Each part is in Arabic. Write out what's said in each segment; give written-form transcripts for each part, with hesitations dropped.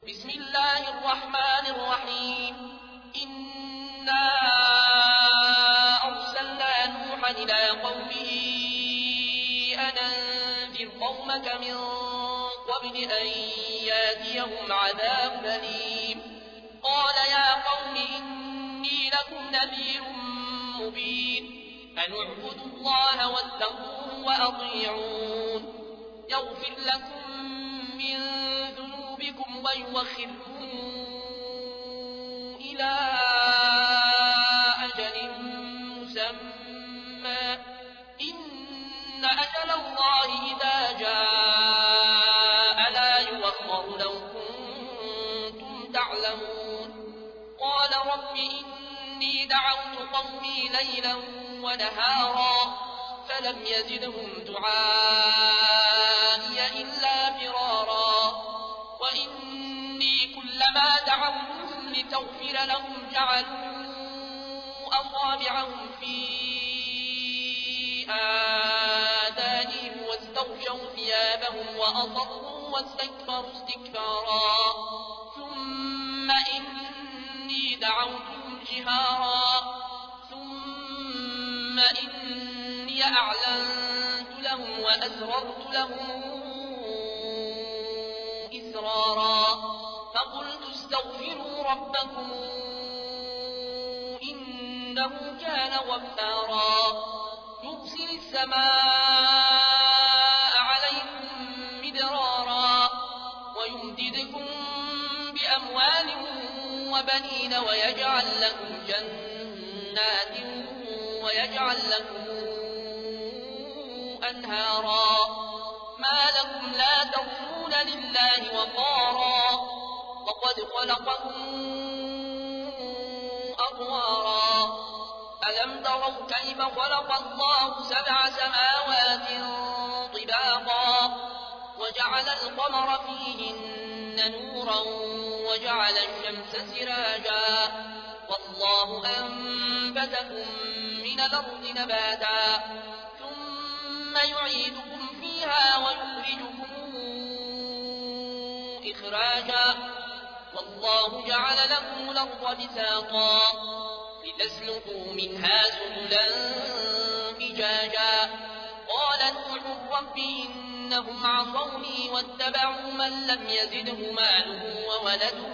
بسم الله الرحمن الرحيم إنا أرسلنا نوحا إلى قومه أن أنذر قومك من قبل أن ياتيهم عذاب أليم قال يا قوم إني لكم نذير مبين أن اعبدوا الله واتقوه وأطيعون يغفر لكم من ذنوبكم ويوخركم إلى أجل مسمى إن أجل الله إذا جاء لا يؤخر لو كنتم تعلمون قال رب إني دعوت قومي ليلا ونهارا فلم يزدهم دعائي إلا فرارا وإني كلما دعوتهم لتغفر لهم جعلوا أصابعهم في آذانهم واستغشوا ثيابهم وأصروا واستكبروا استكبارا ثم إني دعوتهم جهارا ثم إني أعلنت لهم وأسررت لهم إسرارا فقلت استغفروا ربكم إنه كان غفارا يرسل السماء عليكم مدرارا ويمددكم بأموال وبنين ويجعل لكم جنات ويجعل لكم أنهارا ما لكم لا ترجون لله وقارا وقد خلقكم أطوارا ألم تروا كيف خلق الله 7 سماوات طباقا وجعل القمر فيهن نورا وجعل الشمس سراجا والله أنبتكم من الأرض نباتا ثم يعيدكم فيها ويخرجكم إخراجا والله جعل لكم الأرض بساطا لتسلكوا منها سبلا فجاجا قال نوح رب إنهم عصوني واتبعوا من لم يزده ماله وولده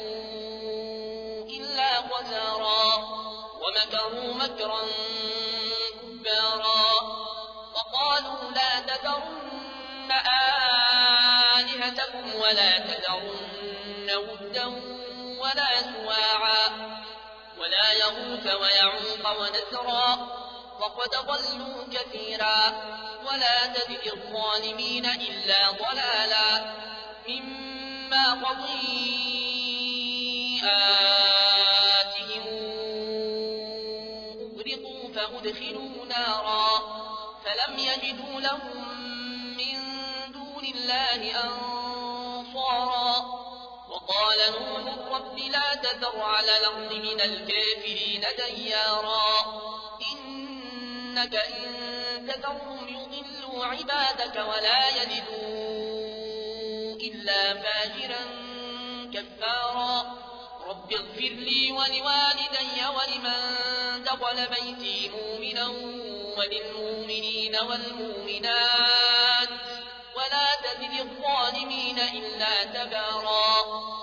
إلا خسارا ومكروا مكرا كبارا وقالوا لا تذرن آلهتكم ولا تذرن ودا ولا سواعا ولا يغوث ويعوق ونسرا وقد ضلوا كثيرا ولا تزد الظالمين إلا ضلالا مما خطيئاتهم أغرقوا فأدخلوا نارا فلم يجدوا لهم من دون الله أنصارا وقال نوح رب لا تذر على الأرض من الكافرين ديارا إنك إن تذرهم يضلوا عبادك ولا يلدوا إلا فاجرا كفارا رب اغفر لي ولوالدي ولمن دخل بيتي مؤمنا وللمؤمنين والمؤمنات ولا تزد الظالمين إلا تبارا